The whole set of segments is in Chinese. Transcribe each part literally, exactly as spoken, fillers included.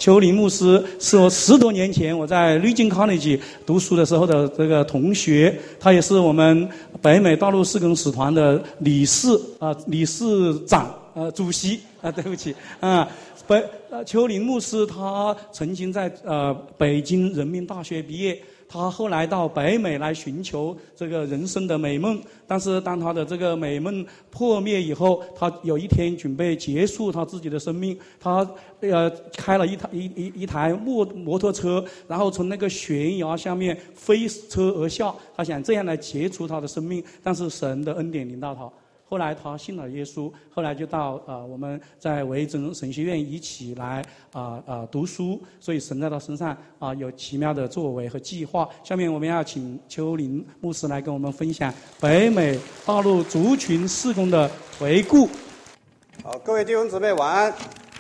邱林牧师是我十多年前我在绿金 College 读书的时候的这个同学，他也是我们北美大陆事工使团的理事啊、呃、理事长呃主席啊、呃，对不起啊。北呃邱林牧师他曾经在呃北京人民大学毕业，他后来到北美来寻求这个人生的美梦，但是当他的这个美梦破灭以后，他有一天准备结束他自己的生命，他呃开了一台一一一台摩摩托车，然后从那个悬崖下面飞车而下，他想这样来结束他的生命，但是神的恩典临到他。后来他信了耶稣，后来就到呃我们在维珍神学院一起来啊啊、呃呃、读书，所以神在他身上啊、呃、有奇妙的作为和计划。下面我们要请邱林牧师来跟我们分享北美大陆族群事工的回顾。 好，各位弟兄姊妹晚安，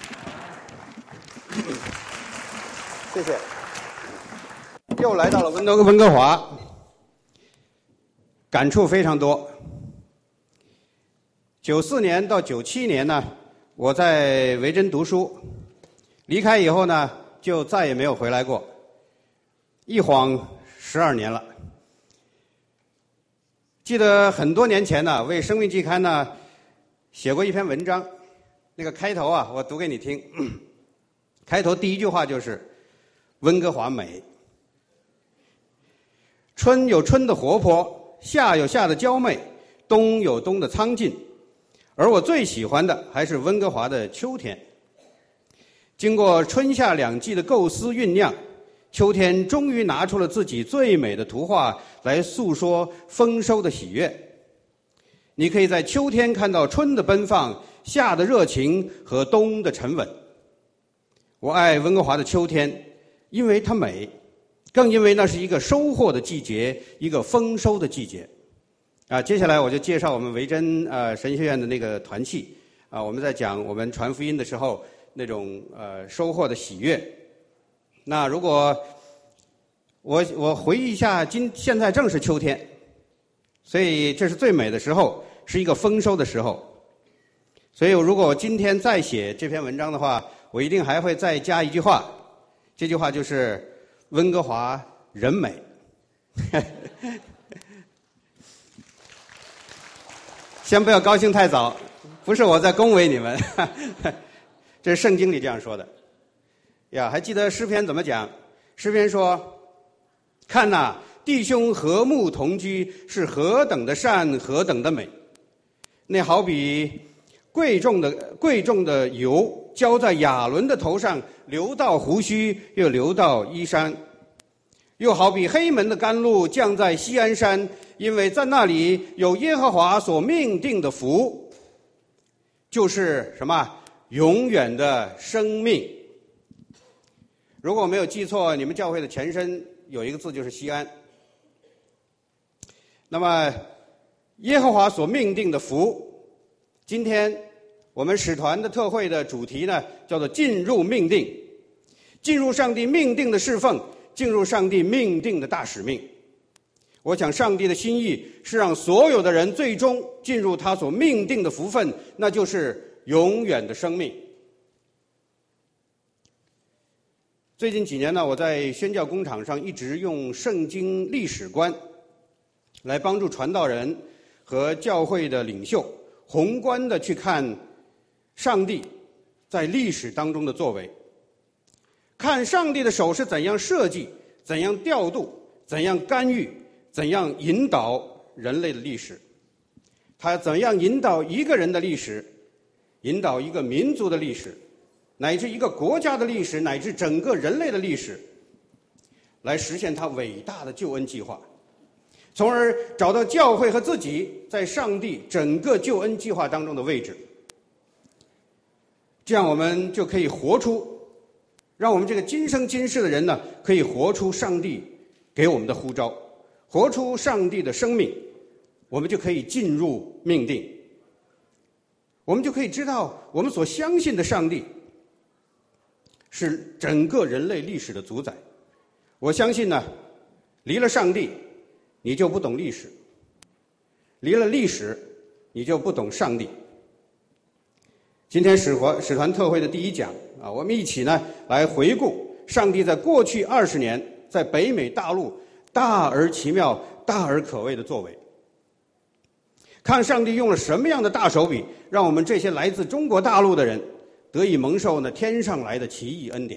谢谢。又来到了温哥温哥华，感触非常多。九四年到九七年呢，我在维珍读书，离开以后呢，就再也没有回来过，一晃十二年了。记得很多年前呢，为《生命季刊》呢写过一篇文章，那个开头啊，我读给你听。开头第一句话就是“温哥华美”，春有春的活泼，夏有夏的娇媚，冬有冬的苍劲。而我最喜欢的还是温哥华的秋天。经过春夏两季的构思酝酿，秋天终于拿出了自己最美的图画来诉说丰收的喜悦。你可以在秋天看到春的奔放，夏的热情和冬的沉稳。我爱温哥华的秋天，因为它美，更因为那是一个收获的季节，一个丰收的季节。啊，接下来我就介绍我们维珍呃神学院的那个团契啊，我们在讲我们传福音的时候那种呃收获的喜悦。那如果我我回忆一下，今现在正是秋天，所以这是最美的时候，是一个丰收的时候。所以如果我今天再写这篇文章的话，我一定还会再加一句话，这句话就是温哥华人美。先不要高兴太早，不是我在恭维你们，这是圣经里这样说的。呀，还记得诗篇怎么讲？诗篇说：“看哪，弟兄和睦同居，是何等的善，何等的美。那好比贵重的贵重的油浇在亚伦的头上，流到胡须，又流到衣衫。又好比黑门的甘露降在锡安山，因为在那里有耶和华所命定的福，就是什么？永远的生命。”如果我没有记错，你们教会的前身有一个字就是锡安。那么耶和华所命定的福，今天我们使团的特会的主题呢，叫做进入命定，进入上帝命定的侍奉，进入上帝命定的大使命。我想上帝的心意是让所有的人最终进入他所命定的福分，那就是永远的生命。最近几年呢，我在宣教工场上一直用圣经历史观来帮助传道人和教会的领袖宏观的去看上帝在历史当中的作为，看上帝的手是怎样设计，怎样调度，怎样干预，怎样引导人类的历史，他怎样引导一个人的历史，引导一个民族的历史，乃至一个国家的历史，乃至整个人类的历史，来实现他伟大的救恩计划，从而找到教会和自己在上帝整个救恩计划当中的位置。这样我们就可以活出，让我们这个今生今世的人呢，可以活出上帝给我们的呼召，活出上帝的生命，我们就可以进入命定，我们就可以知道我们所相信的上帝是整个人类历史的主宰。我相信呢，离了上帝你就不懂历史，离了历史你就不懂上帝。 今天使团使团特会的第一讲啊，我们一起呢来回顾上帝在过去二十年在北美大陆大而奇妙、大而可畏的作为，看上帝用了什么样的大手笔，让我们这些来自中国大陆的人得以蒙受呢天上来的奇异恩典。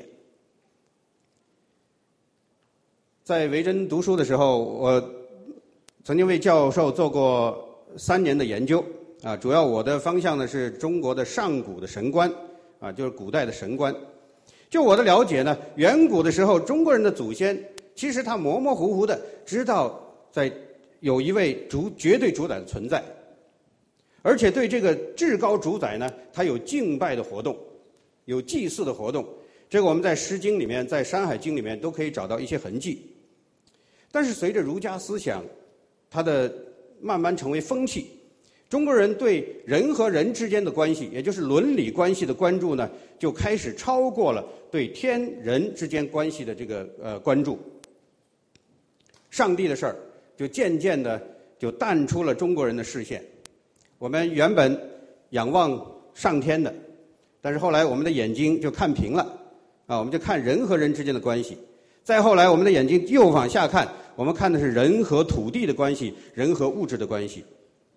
在维珍读书的时候，我曾经为教授做过三年的研究啊，主要我的方向呢是中国的上古的神观啊，就是古代的神观。就我的了解呢，远古的时候，中国人的祖先其实他模模糊糊的知道在有一位主绝对主宰的存在，而且对这个至高主宰呢，他有敬拜的活动，有祭祀的活动。这个我们在《诗经》里面，在《山海经》里面都可以找到一些痕迹。但是随着儒家思想它的慢慢成为风气，中国人对人和人之间的关系，也就是伦理关系的关注呢，就开始超过了对天人之间关系的这个呃关注。上帝的事儿就渐渐的就淡出了中国人的视线。我们原本仰望上天的，但是后来我们的眼睛就看平了啊，我们就看人和人之间的关系。再后来我们的眼睛又往下看，我们看的是人和土地的关系，人和物质的关系。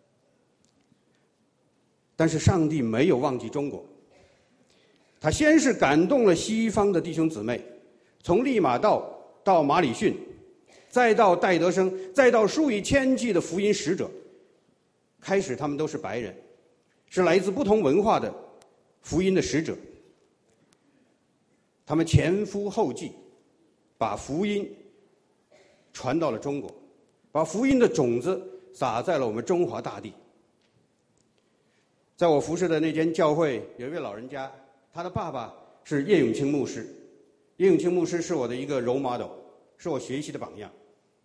但是上帝没有忘记中国，他先是感动了西方的弟兄姊妹，从利玛窦到马里逊，再到戴德生，再到数以千计的福音使者。开始他们都是白人，是来自不同文化的福音的使者，他们前赴后继，把福音传到了中国，把福音的种子撒在了我们中华大地。在我服侍的那间教会，有一位老人家，他的爸爸是叶永清牧师。叶永清牧师是我的一个 role model， 是我学习的榜样。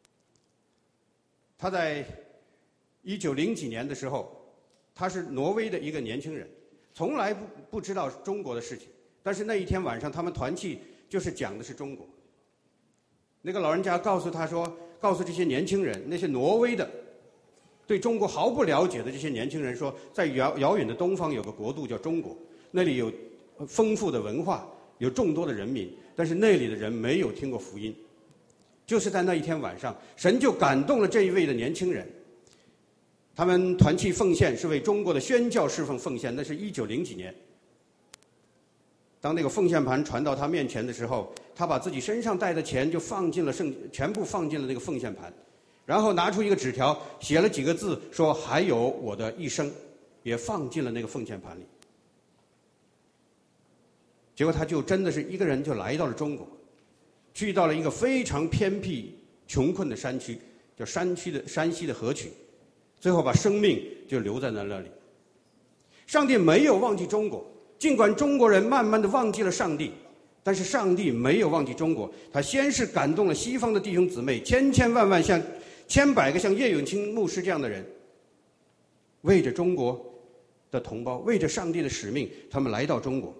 他在一九零几年的时候，他是挪威的一个年轻人，从来不不知道中国的事情。但是那一天晚上，他们团契就是讲的是中国。那个老人家告诉他说，告诉这些年轻人，那些挪威的对中国毫不了解的这些年轻人说，在遥遥远的东方有个国度叫中国，那里有丰富的文化，有众多的人民，但是那里的人没有听过福音。就是在那一天晚上，神就感动了这一位的年轻人。他们团契奉献是为中国的宣教侍奉奉献，那是一九零几年。当那个奉献盘传到他面前的时候，他把自己身上带的钱就放进了圣，全部放进了那个奉献盘，然后拿出一个纸条，写了几个字，说还有我的一生，也放进了那个奉献盘里。结果他就真的是一个人就来到了中国，去到了一个非常偏僻穷困的山区，叫山区的山西的河曲，最后把生命就留在了那里。上帝没有忘记中国，尽管中国人慢慢的忘记了上帝，但是上帝没有忘记中国。他先是感动了西方的弟兄姊妹，千千万万像千百个像叶永清牧师这样的人，为着中国的同胞，为着上帝的使命，他们来到中国。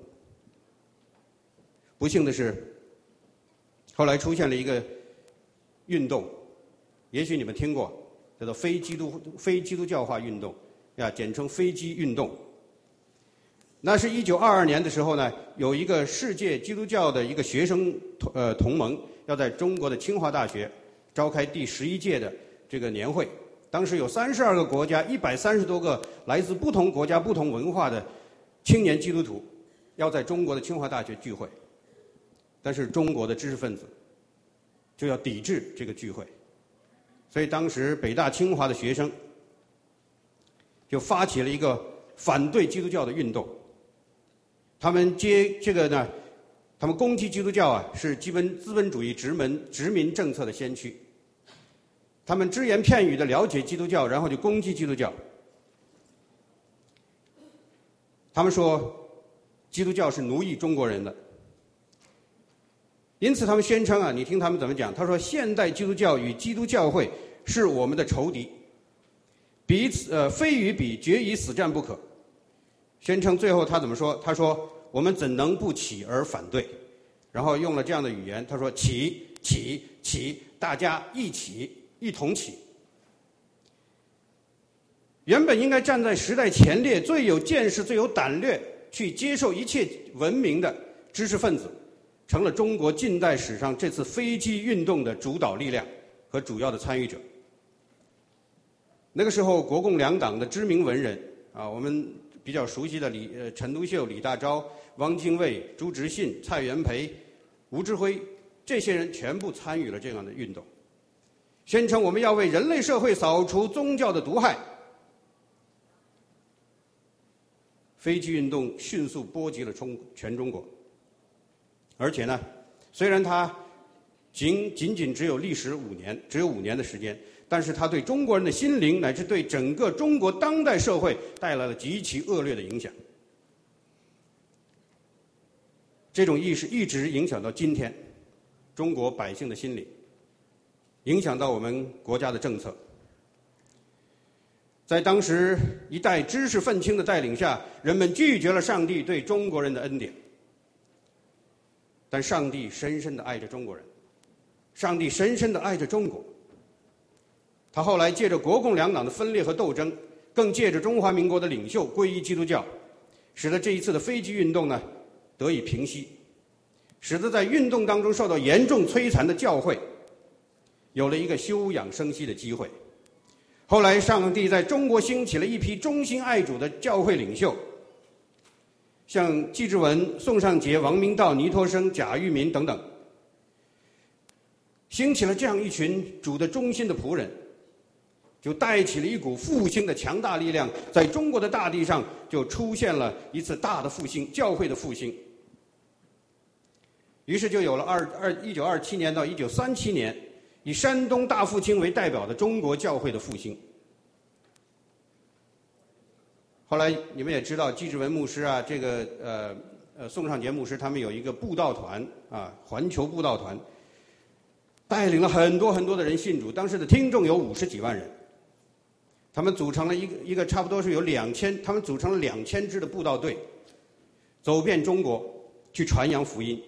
不幸的是，后来出现了一个运动，也许你们听过，叫做非基督非基督教化运动，呀，简称非基运动。那是一九二二年的时候呢，有一个世界基督教的一个学生呃同盟，要在中国的清华大学召开第十一届的这个年会。当时有三十二个国家，一百三十多个来自不同国家、不同文化的青年基督徒，要在中国的清华大学聚会。但是中国的知识分子就要抵制这个聚会，所以当时北大清华的学生就发起了一个反对基督教的运动。他们接这个呢，他们攻击基督教啊，是基本资本主义殖民殖民政策的先驱。他们只言片语的了解基督教，然后就攻击基督教。他们说基督教是奴役中国人的。因此他们宣称啊，你听他们怎么讲，他说现代基督教与基督教会是我们的仇敌，彼此呃非与彼决一死战不可。宣称最后他怎么说，他说我们怎能不起而反对，然后用了这样的语言，他说起起起，大家一起一同起。原本应该站在时代前列，最有见识、最有胆略去接受一切文明的知识分子，成了中国近代史上这次飞机运动的主导力量和主要的参与者。那个时候，国共两党的知名文人啊，我们比较熟悉的李呃陈独秀、李大钊、汪精卫、朱执信、蔡元培、吴志辉，这些人全部参与了这样的运动，宣称我们要为人类社会扫除宗教的毒害。飞机运动迅速波及了中全中国，而且呢，虽然它仅仅仅只有历时五年，只有五年的时间，但是它对中国人的心灵乃至对整个中国当代社会带来了极其恶劣的影响。这种意识一直影响到今天中国百姓的心理，影响到我们国家的政策。在当时一代知识愤青的带领下，人们拒绝了上帝对中国人的恩典。但上帝深深地爱着中国人，上帝深深地爱着中国。他后来借着国共两党的分裂和斗争，更借着中华民国的领袖皈依基督教，使得这一次的飞机运动呢得以平息，使得在运动当中受到严重摧残的教会有了一个休养生息的机会。后来上帝在中国兴起了一批忠心爱主的教会领袖，像纪志文、宋尚节、王明道、倪柝声、贾玉民等等，兴起了这样一群主的忠心的仆人，就带起了一股复兴的强大力量，在中国的大地上就出现了一次大的复兴，教会的复兴。于是就有了二二一九二七年到一九三七年，以山东大复兴为代表的中国教会的复兴。后来你们也知道，纪志文牧师啊，这个呃呃宋尚节牧师他们有一个布道团啊，环球布道团，带领了很多很多的人信主，当时的听众有五十几万人。他们组成了一个一个差不多是有两千，他们组成了两千支的布道队，走遍中国去传扬福音。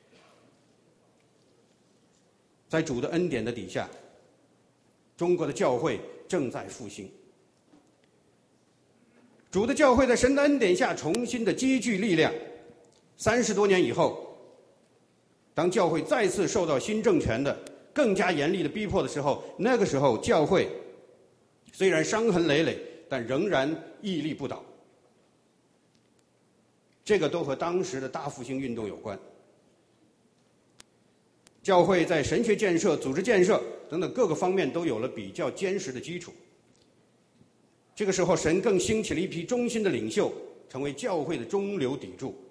在主的恩典的底下，中国的教会正在复兴。主的教会在神的恩典下重新的积聚力量。三十多年以后，当教会再次受到新政权的更加严厉的逼迫的时候，那个时候教会虽然伤痕累累，但仍然屹立不倒。这个都和当时的大复兴运动有关。教会在神学建设、组织建设等等各个方面都有了比较坚实的基础。这个时候，神更兴起了一批忠心的领袖，成为教会的中流砥柱。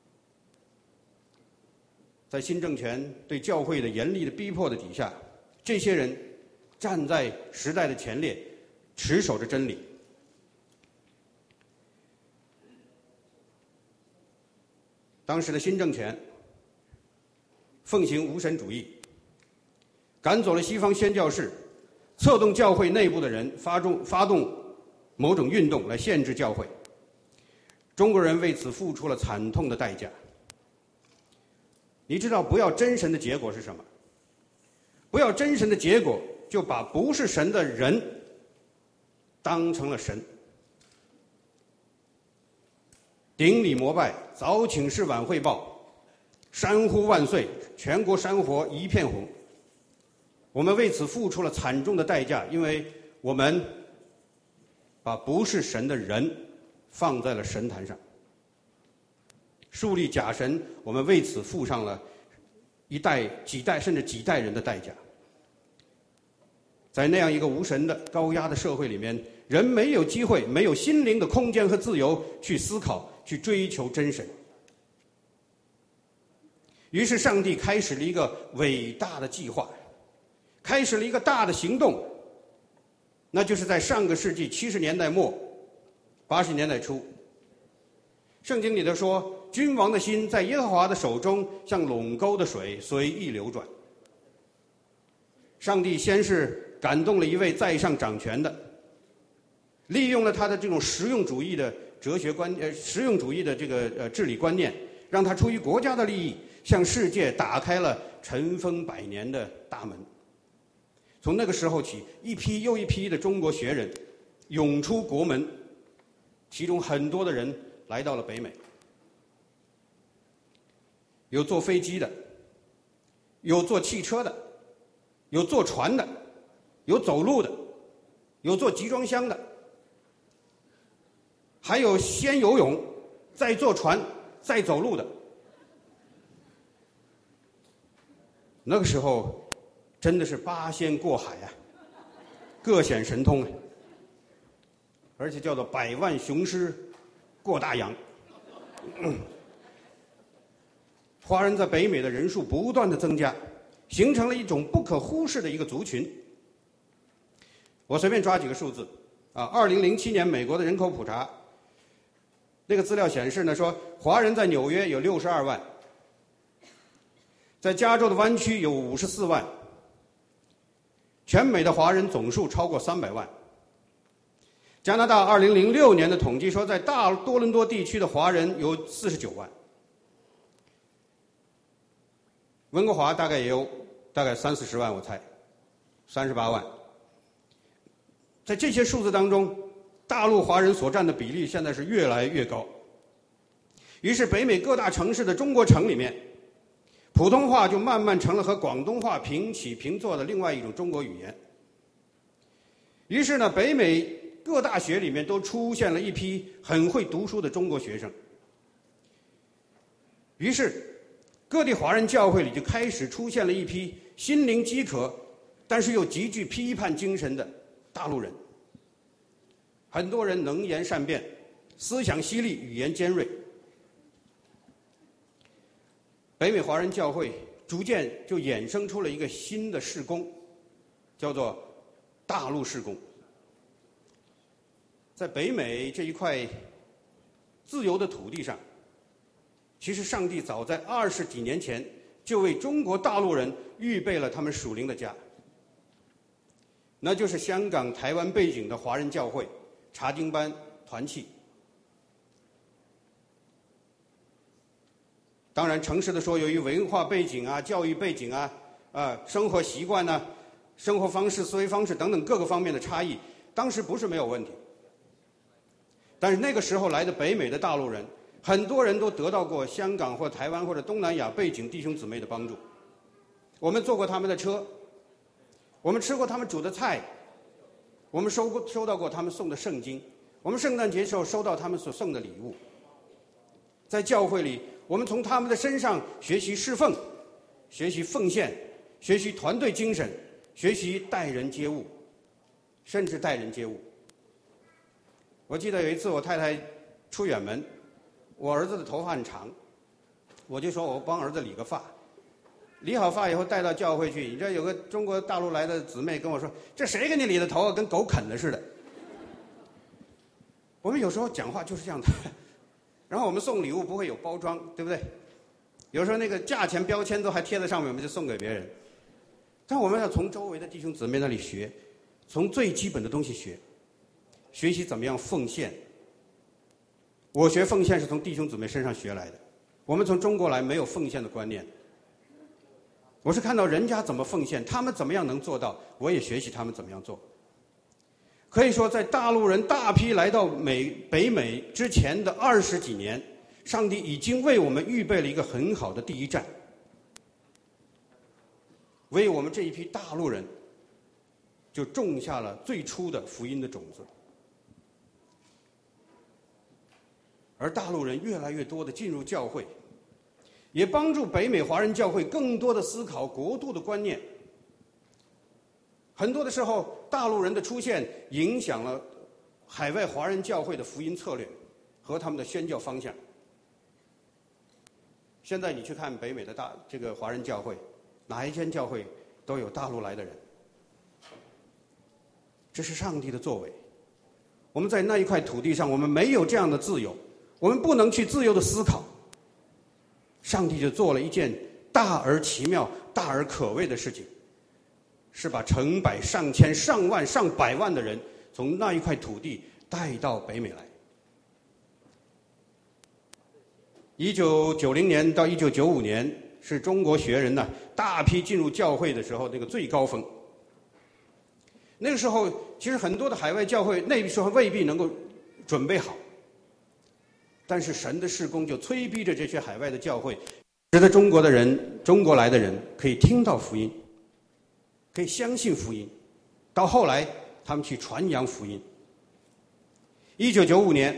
在新政权对教会的严厉的逼迫的底下，这些人站在时代的前列，持守着真理。当时的新政权奉行无神主义，赶走了西方宣教士，策动教会内部的人发动发动某种运动来限制教会。中国人为此付出了惨痛的代价。你知道不要真神的结果是什么？不要真神的结果，就把不是神的人当成了神。顶礼膜拜，早请示晚汇报，山呼万岁，全国山火一片红。我们为此付出了惨重的代价，因为我们把不是神的人放在了神坛上，树立假神，我们为此付上了一代、几代甚至几代人的代价。在那样一个无神的高压的社会里面，人没有机会，没有心灵的空间和自由去思考，去追求真神。于是上帝开始了一个伟大的计划，开始了一个大的行动，那就是在上个世纪七十年代末八十年代初，圣经里头说，君王的心在耶和华的手中，像垄沟的水随意流转。上帝先是感动了一位在上掌权的，利用了他的这种实用主义的哲学观呃实用主义的这个呃治理观念，让他出于国家的利益，向世界打开了尘封百年的大门。从那个时候起，一批又一批的中国学人涌出国门，其中很多的人来到了北美， 有坐飞机的，有坐汽车的，有坐船的，有走路的，有坐集装箱的，还有先游泳，再坐船，再走路的。那个时候真的是八仙过海啊，各显神通啊，而且叫做百万雄师过大洋。嗯华人在北美的人数不断的增加，形成了一种不可忽视的一个族群。我随便抓几个数字啊，二零零七年美国的人口普查，那个资料显示呢，说华人在纽约有六十二万，在加州的湾区有五十四万，全美的华人总数超过三百万。加拿大二零零六年的统计说，在大多伦多地区的华人有四十九万。温哥华大概也有大概三四十万，我猜，三十八万。在这些数字当中，大陆华人所占的比例现在是越来越高。于是，北美各大城市的中国城里面，普通话就慢慢成了和广东话平起平坐的另外一种中国语言。于是呢，北美各大学里面都出现了一批很会读书的中国学生。于是，各地华人教会里就开始出现了一批心灵饥渴，但是又极具批判精神的大陆人。很多人能言善辩，思想犀利，语言尖锐。北美华人教会逐渐就衍生出了一个新的事工，叫做大陆事工。在北美这一块自由的土地上，其实上帝早在二十几年前就为中国大陆人预备了他们属灵的家，那就是香港、台湾背景的华人教会、查经班、团契。当然，诚实的说，由于文化背景啊、教育背景啊、啊生活习惯啊、生活方式、思维方式等等各个方面的差异，当时不是没有问题。但是那个时候来的北美的大陆人，很多人都得到过香港或台湾或者东南亚背景弟兄姊妹的帮助。我们坐过他们的车，我们吃过他们煮的菜，我们收过收到过他们送的圣经，我们圣诞节时候收到他们所送的礼物。在教会里，我们从他们的身上学习侍奉，学习奉献，学习团队精神，学习待人接物，甚至待人接物。我记得有一次我太太出远门，我儿子的头发很长，我就说我帮儿子理个发。理好发以后带到教会去，你知道有个中国大陆来的姊妹跟我说：“这谁给你理的头啊？跟狗啃的似的。”我们有时候讲话就是这样的。然后我们送礼物不会有包装，对不对？有时候那个价钱标签都还贴在上面，我们就送给别人。但我们要从周围的弟兄姊妹那里学，从最基本的东西学，学习怎么样奉献。我学奉献是从弟兄姊妹身上学来的。我们从中国来没有奉献的观念。我是看到人家怎么奉献，他们怎么样能做到，我也学习他们怎么样做。可以说，在大陆人大批来到美北美之前的二十几年，上帝已经为我们预备了一个很好的第一站，为我们这一批大陆人就种下了最初的福音的种子。而大陆人越来越多的进入教会，也帮助北美华人教会更多的思考国度的观念。很多的时候，大陆人的出现影响了海外华人教会的福音策略和他们的宣教方向。现在你去看北美的大这个华人教会，哪一间教会都有大陆来的人，这是上帝的作为。我们在那一块土地上，我们没有这样的自由，我们不能去自由的思考。上帝就做了一件大而奇妙、大而可畏的事情，是把成百上千、上万、上百万的人从那一块土地带到北美来。一九九零年到一九九五年是中国学人呢大批进入教会的时候那个最高峰。那个时候，其实很多的海外教会那个时候未必能够准备好，但是神的事工就催逼着这些海外的教会使得中国的人、中国来的人可以听到福音，可以相信福音，到后来他们去传扬福音。一九九五年，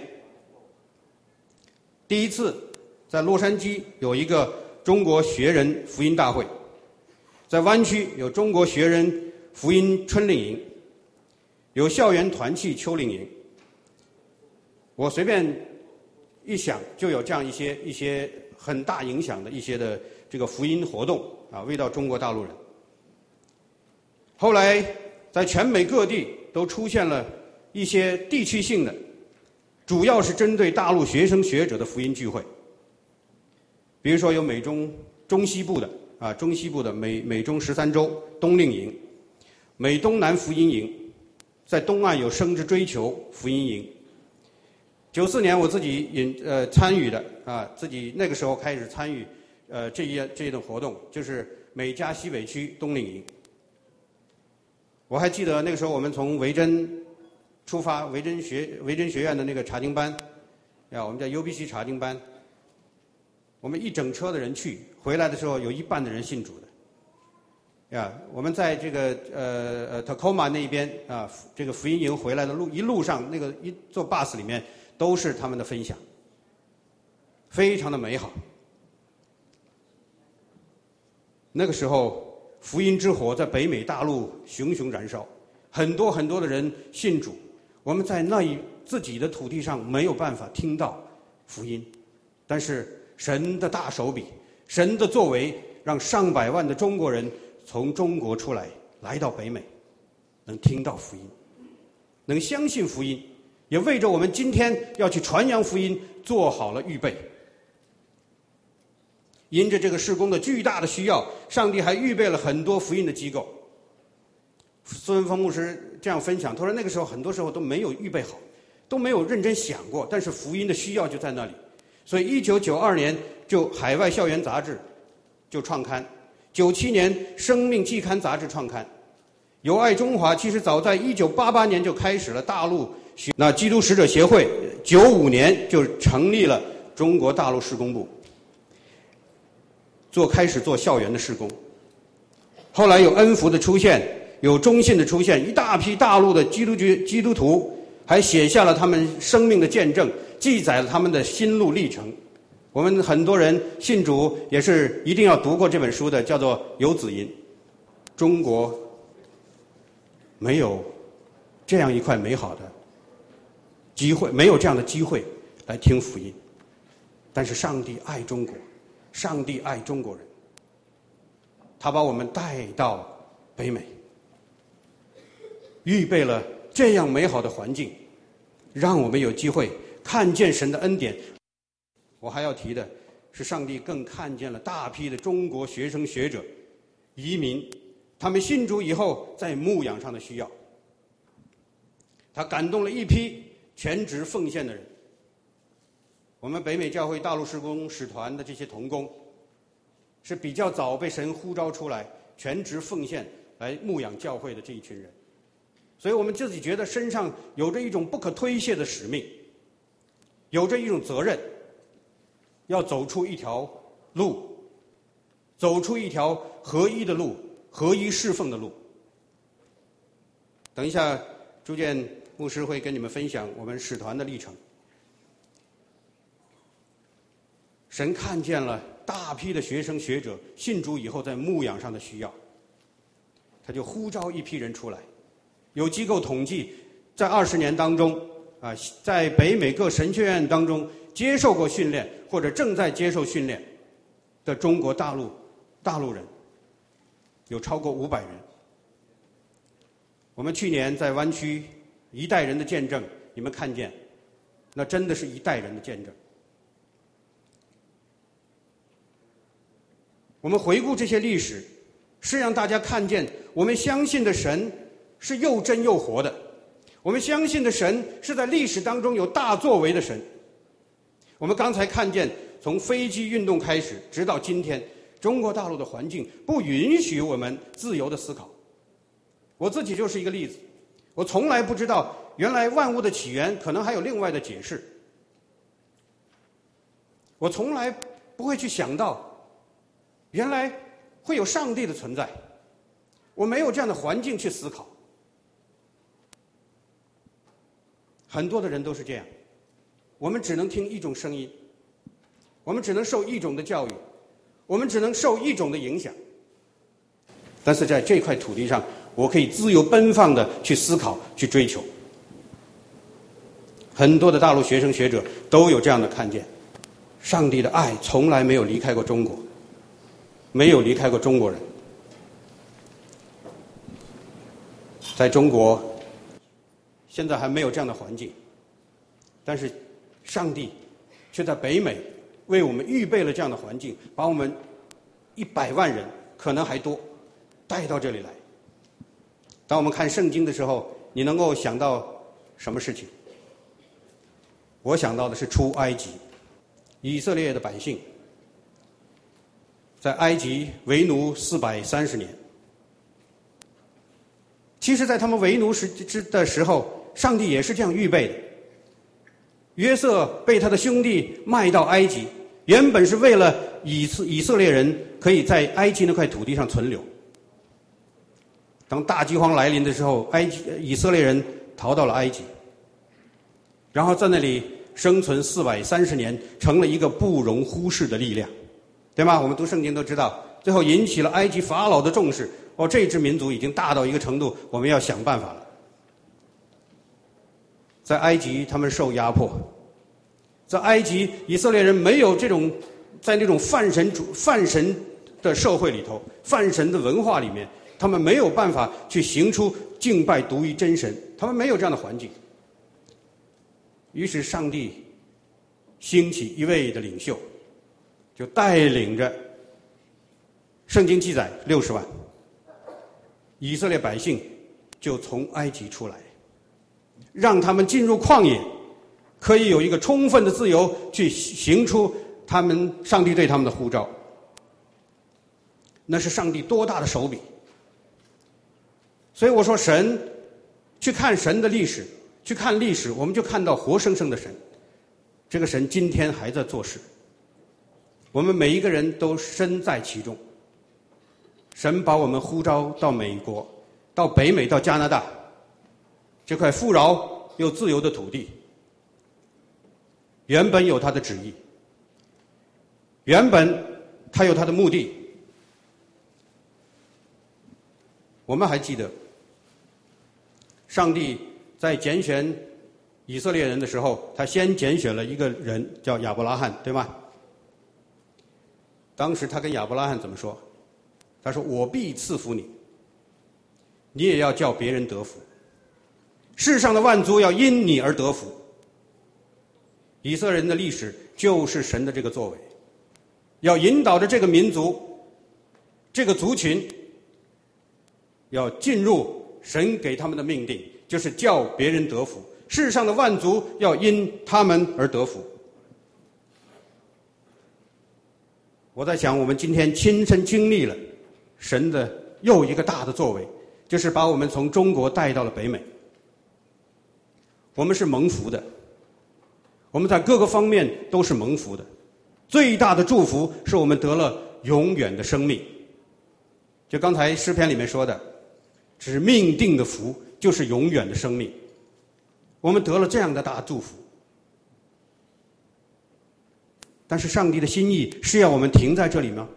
第一次在洛杉矶有一个中国学人福音大会，在湾区有中国学人福音春令营，有校园团契秋令营。我随便一想，就有这样一些一些很大影响的一些的这个福音活动啊，为到中国大陆人。后来在全美各地都出现了一些地区性的，主要是针对大陆学生学者的福音聚会。比如说有美中中西部的啊，中西部的美美中十三州冬令营，美东南福音营，在东岸有生之追求福音营。九四年我自己引呃参与的啊，自己那个时候开始参与呃这一这一种活动，就是美加西北区冬令营。我还记得那个时候我们从维珍出发，维珍学维珍学院的那个查经班，啊，我们叫 U B C 查经班，我们一整车的人去，回来的时候有一半的人信主的。呀，我们在这个呃呃 Tacoma 那边啊，这个福音营回来的路一路上，那个一坐 bus 里面都是他们的分享，非常的美好。那个时候，福音之火在北美大陆熊熊燃烧，很多很多的人信主。我们在那一自己的土地上没有办法听到福音，但是神的大手笔，神的作为，让上百万的中国人从中国出来，来到北美，能听到福音，能相信福音，也为着我们今天要去传扬福音做好了预备。因着这个事工的巨大的需要，上帝还预备了很多福音的机构。苏文峰牧师这样分享，他说那个时候很多时候都没有预备好，都没有认真想过，但是福音的需要就在那里。所以一九九二年就海外校园杂志就创刊，九七年生命季刊杂志创刊，友爱中华其实早在一九八八年就开始了大陆学，那基督使者协会九五年就成立了中国大陆事工部，做开始做校园的事工。后来有恩福的出现，有中信的出现，一大批大陆的基督基督徒还写下了他们生命的见证，记载了他们的心路历程。我们很多人信主也是一定要读过这本书的，叫做《游子吟》。中国没有这样一块美好的机会，没有这样的机会来听福音，但是上帝爱中国，上帝爱中国人，他把我们带到北美，预备了这样美好的环境，让我们有机会看见神的恩典。我还要提的是，上帝更看见了大批的中国学生学者移民，他们信主以后在牧养上的需要，他感动了一批全职奉献的人。我们北美教会大陆事工使团的这些同工是比较早被神呼召出来全职奉献来牧养教会的这一群人，所以我们自己觉得身上有着一种不可推卸的使命，有着一种责任，要走出一条路，走出一条合一的路，合一侍奉的路。等一下朱建牧师会跟你们分享我们使团的历程。神看见了大批的学生学者信主以后在牧养上的需要，他就呼召一批人出来。有机构统计，在二十年当中啊，在北美各神学院当中接受过训练或者正在接受训练的中国大陆大陆人有超过五百人。我们去年在湾区一代人的见证，你们看见，那真的是一代人的见证。我们回顾这些历史，是让大家看见我们相信的神是又真又活的，我们相信的神是在历史当中有大作为的神。我们刚才看见，从飞机运动开始，直到今天，中国大陆的环境不允许我们自由的思考。我自己就是一个例子，我从来不知道原来万物的起源可能还有另外的解释，我从来不会去想到原来会有上帝的存在，我没有这样的环境去思考。很多的人都是这样，我们只能听一种声音，我们只能受一种的教育，我们只能受一种的影响。但是在这块土地上，我可以自由奔放的去思考，去追求。很多的大陆学生学者都有这样的看见，上帝的爱从来没有离开过中国，没有离开过中国人。在中国现在还没有这样的环境，但是上帝却在北美为我们预备了这样的环境，把我们一百万人可能还多带到这里来。当我们看圣经的时候，你能够想到什么事情？我想到的是出埃及，以色列的百姓在埃及为奴四百三十年。其实在他们为奴时的时候，上帝也是这样预备的。约瑟被他的兄弟卖到埃及，原本是为了以色以色列人可以在埃及那块土地上存留。当大饥荒来临的时候，埃及以色列人逃到了埃及，然后在那里生存四百三十年，成了一个不容忽视的力量，对吗？我们读圣经都知道，最后引起了埃及法老的重视。哦，这支民族已经大到一个程度，我们要想办法了。在埃及，他们受压迫；在埃及，以色列人没有这种在那种泛神主泛神的社会里头，泛神的文化里面，他们没有办法去行出敬拜独一真神，他们没有这样的环境。于是，上帝兴起一位的领袖，就带领着圣经记载六十万以色列百姓就从埃及出来，让他们进入旷野，可以有一个充分的自由去行出他们上帝对他们的呼召。那是上帝多大的手笔！所以我说，神去看神的历史，去看历史，我们就看到活生生的神。这个神今天还在做事，我们每一个人都身在其中。神把我们呼召到美国，到北美，到加拿大，这块富饶又自由的土地，原本有他的旨意，原本他有他的目的。我们还记得，上帝在拣选以色列人的时候，他先拣选了一个人叫亚伯拉罕，对吗？当时他跟亚伯拉罕怎么说？他说：“我必赐福你，你也要叫别人得福。世上的万族要因你而得福。”以色列人的历史就是神的这个作为，要引导着这个民族、这个族群，要进入神给他们的命定，就是叫别人得福。世上的万族要因他们而得福。我在想，我们今天亲身经历了神的又一个大的作为，就是把我们从中国带到了北美。我们是蒙福的，我们在各个方面都是蒙福的。最大的祝福是我们得了永远的生命。就刚才诗篇里面说的，只是命定的福，就是永远的生命。我们得了这样的大祝福。但是上帝的心意是要我们停在这里吗？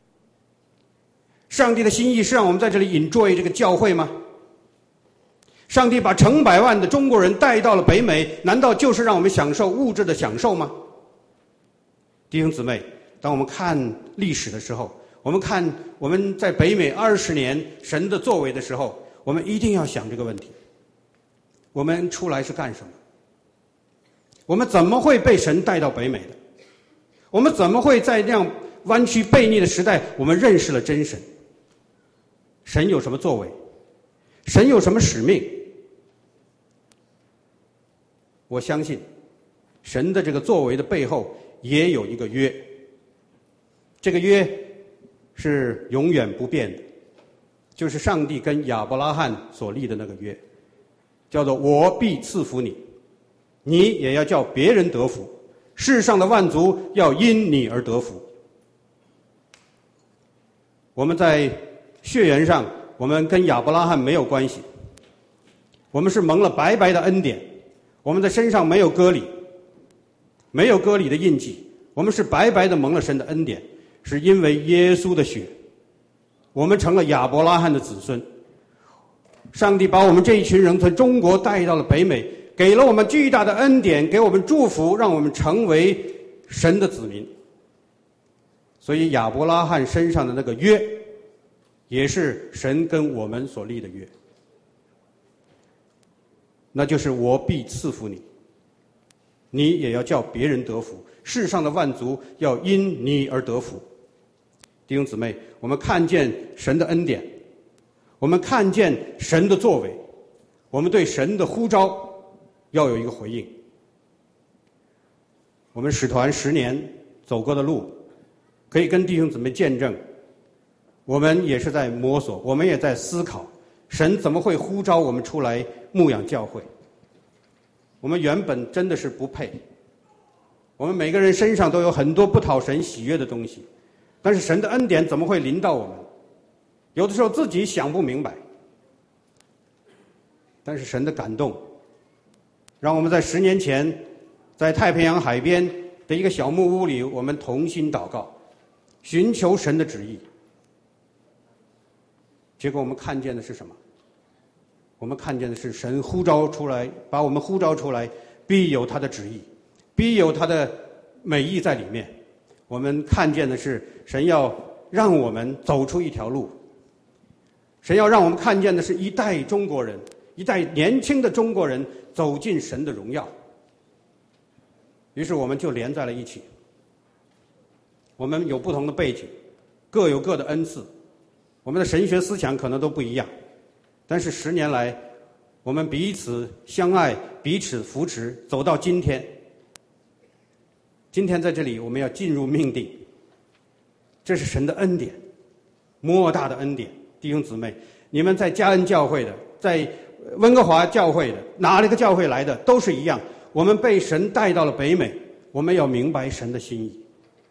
上帝的心意是让我们在这里 enjoy 这个教会吗？上帝把成百万的中国人带到了北美，难道就是让我们享受物质的享受吗？弟兄姊妹，当我们看历史的时候，我们看我们在北美二十年神的作为的时候，我们一定要想这个问题：我们出来是干什么？我们怎么会被神带到北美的？我们怎么会在这样弯曲悖逆的时代，我们认识了真神？神有什么作为？神有什么使命？我相信，神的这个作为的背后也有一个约，这个约是永远不变的，就是上帝跟亚伯拉罕所立的那个约，叫做我必赐福你，你也要叫别人得福，世上的万族要因你而得福。 我们在血缘上，我们跟亚伯拉罕没有关系，我们是蒙了白白的恩典，我们的身上没有割礼，没有割礼的印记，我们是白白的蒙了神的恩典，是因为耶稣的血，我们成了亚伯拉罕的子孙。上帝把我们这一群人从中国带到了北美，给了我们巨大的恩典，给我们祝福，让我们成为神的子民。所以亚伯拉罕身上的那个约，也是神跟我们所立的约，那就是我必赐福你，你也要叫别人得福，世上的万族要因你而得福。弟兄姊妹，我们看见神的恩典，我们看见神的作为，我们对神的呼召要有一个回应。我们使团十年走过的路，可以跟弟兄姊妹见证，我们也是在摸索，我们也在思考，神怎么会呼召我们出来牧养教会？我们原本真的是不配，我们每个人身上都有很多不讨神喜悦的东西，但是神的恩典怎么会临到我们？有的时候自己想不明白，但是神的感动，让我们在十年前，在太平洋海边的一个小木屋里，我们同心祷告，寻求神的旨意。结果我们看见的是什么？我们看见的是神呼召出来，把我们呼召出来，必有他的旨意，必有他的美意在里面。我们看见的是神要让我们走出一条路，神要让我们看见的是一代中国人，一代年轻的中国人走进神的荣耀。于是我们就连在了一起。我们有不同的背景，各有各的恩赐，我们的神学思想可能都不一样，但是十年来，我们彼此相爱，彼此扶持，走到今天。今天在这里，我们要进入命定，这是神的恩典，莫大的恩典。弟兄姊妹，你们在嘉恩教会的，在温哥华教会的，哪里个教会来的，都是一样。我们被神带到了北美，我们要明白神的心意，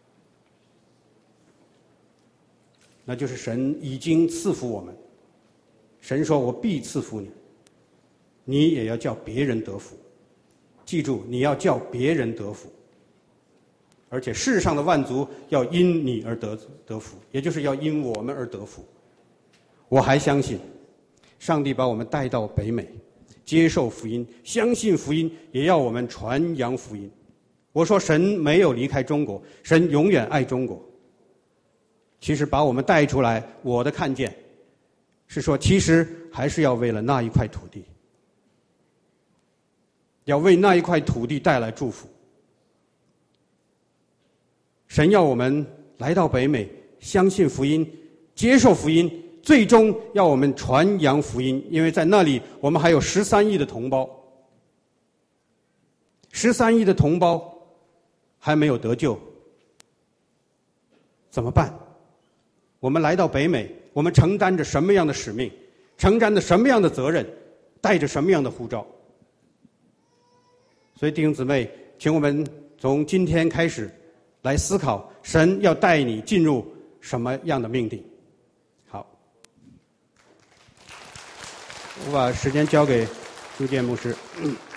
那就是神已经赐福我们。神说我必赐福你，你也要叫别人得福。记住，你要叫别人得福，而且世上的万族要因你而得得福，也就是要因我们而得福。我还相信上帝把我们带到北美，接受福音，相信福音，也要我们传扬福音。我说神没有离开中国，神永远爱中国。其实把我们带出来，我的看见是说，其实还是要为了那一块土地，要为那一块土地带来祝福。神要我们来到北美，相信福音，接受福音，最终要我们传扬福音，因为在那里我们还有十三亿的同胞，十三亿的同胞还没有得救，怎么办？我们来到北美，我们承担着什么样的使命，承担着什么样的责任，带着什么样的呼召？所以弟兄姊妹，请我们从今天开始来思考，神要带你进入什么样的命定。好，我把时间交给朱建牧师。嗯